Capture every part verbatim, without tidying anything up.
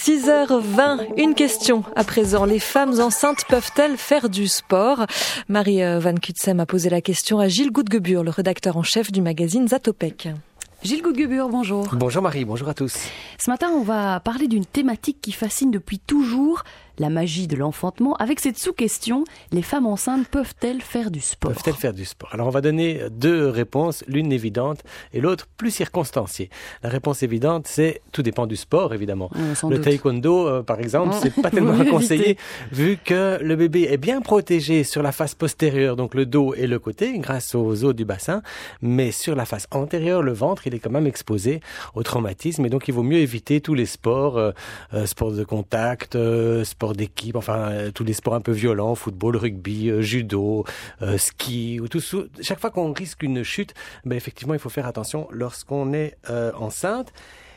six heures vingt, une question à présent. Les femmes enceintes peuvent-elles faire du sport ? Marie Van Kutsem a posé la question à Gilles Goudgebur, le rédacteur en chef du magazine Zatopek. Gilles Goudgebur, bonjour. Bonjour Marie, bonjour à tous. Ce matin, on va parler d'une thématique qui fascine depuis toujours, la magie de l'enfantement, avec cette sous-question, les femmes enceintes peuvent-elles faire du sport ? Peuvent-elles faire du sport ? Alors on va donner deux réponses, l'une évidente et l'autre plus circonstanciée. La réponse évidente, c'est tout dépend du sport évidemment. Euh, le doute. taekwondo euh, par exemple, oh. c'est pas tellement conseillé vu que le bébé est bien protégé sur la face postérieure, donc le dos et le côté, grâce aux os du bassin, mais sur la face antérieure, le ventre, il est quand même exposé au traumatisme et donc il vaut mieux éviter tous les sports, euh, euh, sports de contact, euh, sports d'équipe, enfin euh, tous les sports un peu violents, football, rugby, euh, judo, euh, ski, ou tout. Chaque fois qu'on risque une chute, ben effectivement il faut faire attention lorsqu'on est euh, enceinte.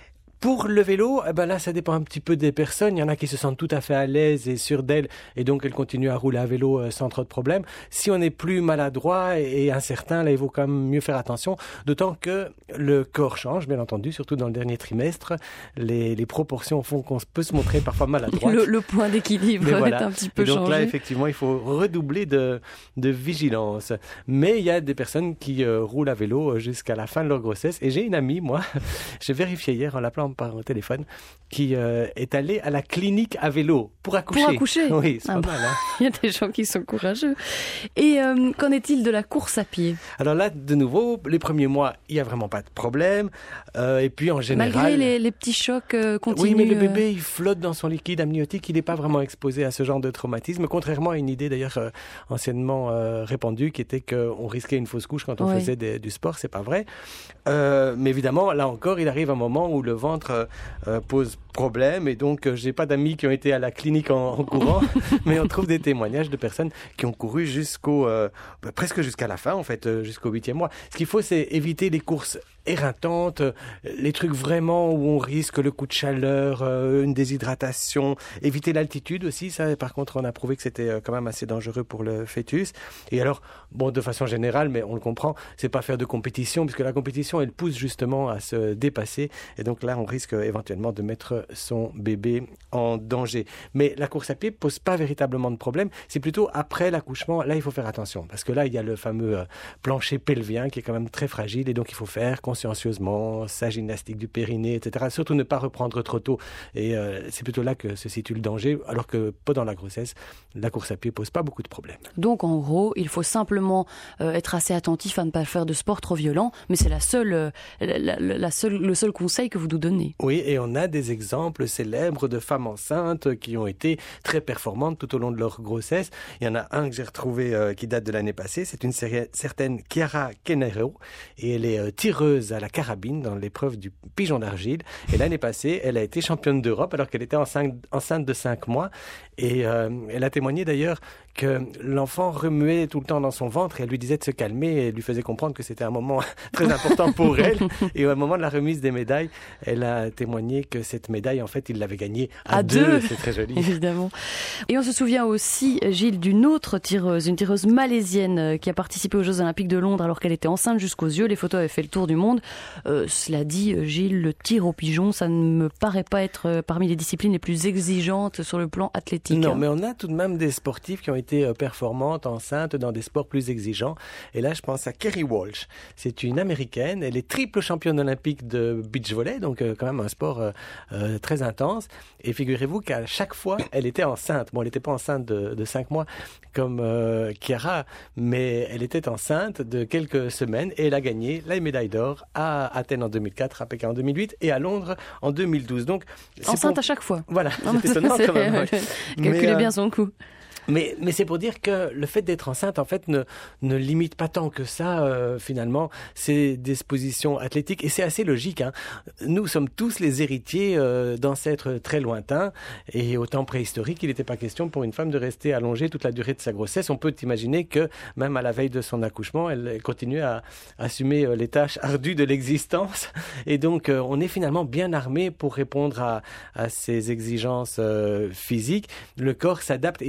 Pour le vélo, eh ben là, ça dépend un petit peu des personnes. Il y en a qui se sentent tout à fait à l'aise et sûres d'elles, et donc elles continuent à rouler à vélo euh, sans trop de problèmes. Si on est plus maladroit et, et incertain, là, il vaut quand même mieux faire attention. D'autant que le corps change, bien entendu, surtout dans le dernier trimestre. Les, les proportions font qu'on peut se montrer parfois maladroit. Le, le point d'équilibre voilà. est un petit peu et donc changé. là, effectivement, il faut redoubler de, de vigilance. Mais il y a des personnes qui euh, roulent à vélo jusqu'à la fin de leur grossesse. Et j'ai une amie, moi, j'ai vérifié hier en l'appelant par téléphone, qui euh, est allée à la clinique à vélo pour accoucher. Pour accoucher Oui, c'est ah pas bah, mal. Hein. Il y a des gens qui sont courageux. Et euh, qu'en est-il de la course à pied ? Alors là, de nouveau, les premiers mois, il n'y a vraiment pas de problème. Euh, et puis en général... Malgré les, les petits chocs euh, continus. Oui, mais le bébé, euh... il flotte dans son liquide amniotique. Il n'est pas vraiment exposé à ce genre de traumatisme. Contrairement à une idée d'ailleurs euh, anciennement euh, répandue qui était qu'on risquait une fausse couche quand on oui. faisait des, du sport. C'est pas vrai. Euh, mais évidemment, là encore, il arrive un moment où le ventre... Euh, Euh, pose problème et donc euh, j'ai pas d'amis qui ont été à la clinique en, en courant mais on trouve des témoignages de personnes qui ont couru jusqu'au euh, bah, presque jusqu'à la fin en fait euh, jusqu'au huitième mois. Ce qu'il faut c'est éviter les courses éreintantes, euh, les trucs vraiment où on risque le coup de chaleur, euh, une déshydratation, éviter l'altitude aussi, ça par contre on a prouvé que c'était euh, quand même assez dangereux pour le fœtus. Et alors bon de façon générale mais on le comprend, c'est pas faire de compétition puisque la compétition elle pousse justement à se dépasser et donc là on risque éventuellement de mettre son bébé en danger. Mais la course à pied pose pas véritablement de problème, c'est plutôt après l'accouchement, là il faut faire attention parce que là il y a le fameux euh, plancher pelvien qui est quand même très fragile et donc il faut faire consciencieusement sa gymnastique du périnée, et cetera. Surtout ne pas reprendre trop tôt et euh, c'est plutôt là que se situe le danger alors que pendant la grossesse, la course à pied pose pas beaucoup de problèmes. Donc en gros, il faut simplement euh, être assez attentif à ne pas faire de sport trop violent, mais c'est la seule, euh, la, la, la seule, le seul conseil que vous nous donnez. Oui, et on a des exemples célèbres de femmes enceintes qui ont été très performantes tout au long de leur grossesse. Il y en a un que j'ai retrouvé euh, qui date de l'année passée. C'est une série, certaine Chiara Kennero et elle est euh, tireuse à la carabine dans l'épreuve du pigeon d'argile. Et l'année passée, elle a été championne d'Europe alors qu'elle était enceinte, enceinte de cinq mois. Et euh, elle a témoigné d'ailleurs que l'enfant remuait tout le temps dans son ventre et elle lui disait de se calmer et elle lui faisait comprendre que c'était un moment très important pour elle. Et au moment de la remise des médailles, elle a témoigné que cette médaille, en fait, il l'avait gagnée à, à deux. deux. C'est très joli. Évidemment. Et on se souvient aussi, Gilles, d'une autre tireuse, une tireuse malaisienne qui a participé aux Jeux Olympiques de Londres alors qu'elle était enceinte jusqu'aux yeux. Les photos avaient fait le tour du monde. Euh, cela dit, Gilles, le tir au pigeon, ça ne me paraît pas être parmi les disciplines les plus exigeantes sur le plan athlétique. Non, hein. mais on a tout de même des sportifs qui ont été performantes, enceintes, dans des sports plus exigeants. Et là, je pense à Kerry Walsh. C'est une Américaine. Elle est triple championne olympique de beach volley, donc euh, quand même un sport euh, euh, très intense. Et figurez-vous qu'à chaque fois, elle était enceinte. Bon, elle n'était pas enceinte de, de cinq mois comme euh, Chiara, mais elle était enceinte de quelques semaines et elle a gagné la médaille d'or à Athènes en deux mille quatre, à Pékin en deux mille huit et à Londres en deux mille douze. Donc, c'est enceinte pour... à chaque fois. Voilà, non, c'est étonnant quand même. Ouais. Calculez mais, euh... bien son coup. Mais, mais c'est pour dire que le fait d'être enceinte, en fait, ne, ne limite pas tant que ça, euh, finalement, ses dispositions athlétiques. Et c'est assez logique, hein. Nous sommes tous les héritiers euh, d'ancêtres très lointains. Et au temps préhistorique, il n'était pas question pour une femme de rester allongée toute la durée de sa grossesse. On peut imaginer que, même à la veille de son accouchement, elle continue à, à assumer euh, les tâches ardues de l'existence. Et donc, euh, on est finalement bien armé pour répondre à, à ces exigences euh, physiques. Le corps s'adapte, et il s'adapte d'ailleurs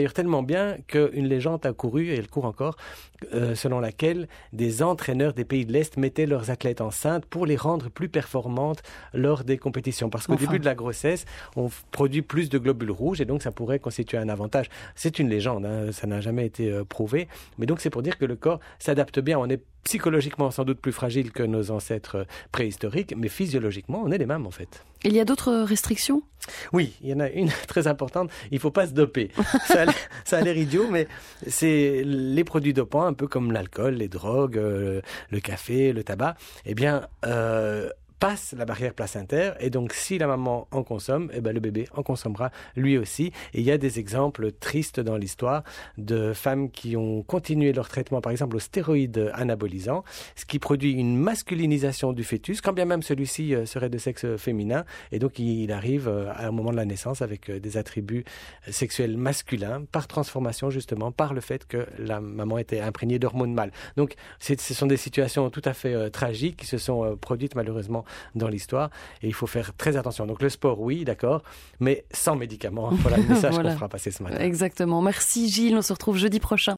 d'ailleurs tellement bien qu'une légende a couru, et elle court encore, euh, selon laquelle des entraîneurs des pays de l'Est mettaient leurs athlètes enceintes pour les rendre plus performantes lors des compétitions. Parce qu'au Enfin. début de la grossesse, on produit plus de globules rouges et donc ça pourrait constituer un avantage. C'est une légende, hein, ça n'a jamais été euh, prouvé. Mais donc c'est pour dire que le corps s'adapte bien. On est psychologiquement sans doute plus fragile que nos ancêtres préhistoriques, mais physiologiquement, on est les mêmes en fait. Il y a d'autres restrictions ? Oui, il y en a une très importante, il ne faut pas se doper. Ça a l'air, ça a l'air idiot, mais c'est les produits dopants, un peu comme l'alcool, les drogues, euh, le café, le tabac, eh bien... Euh, passe la barrière placentaire et donc si la maman en consomme, eh ben le bébé en consommera lui aussi. Et il y a des exemples tristes dans l'histoire de femmes qui ont continué leur traitement par exemple aux stéroïdes anabolisants, ce qui produit une masculinisation du fœtus, quand bien même celui-ci serait de sexe féminin et donc il arrive à un moment de la naissance avec des attributs sexuels masculins par transformation justement, par le fait que la maman était imprégnée d'hormones mâles. Donc c'est, ce sont des situations tout à fait euh, tragiques qui se sont euh, produites malheureusement dans l'histoire et il faut faire très attention. Donc le sport, oui, d'accord, mais sans médicaments. Voilà le message voilà. qu'on fera passer ce matin. Exactement. Merci Gilles, on se retrouve jeudi prochain.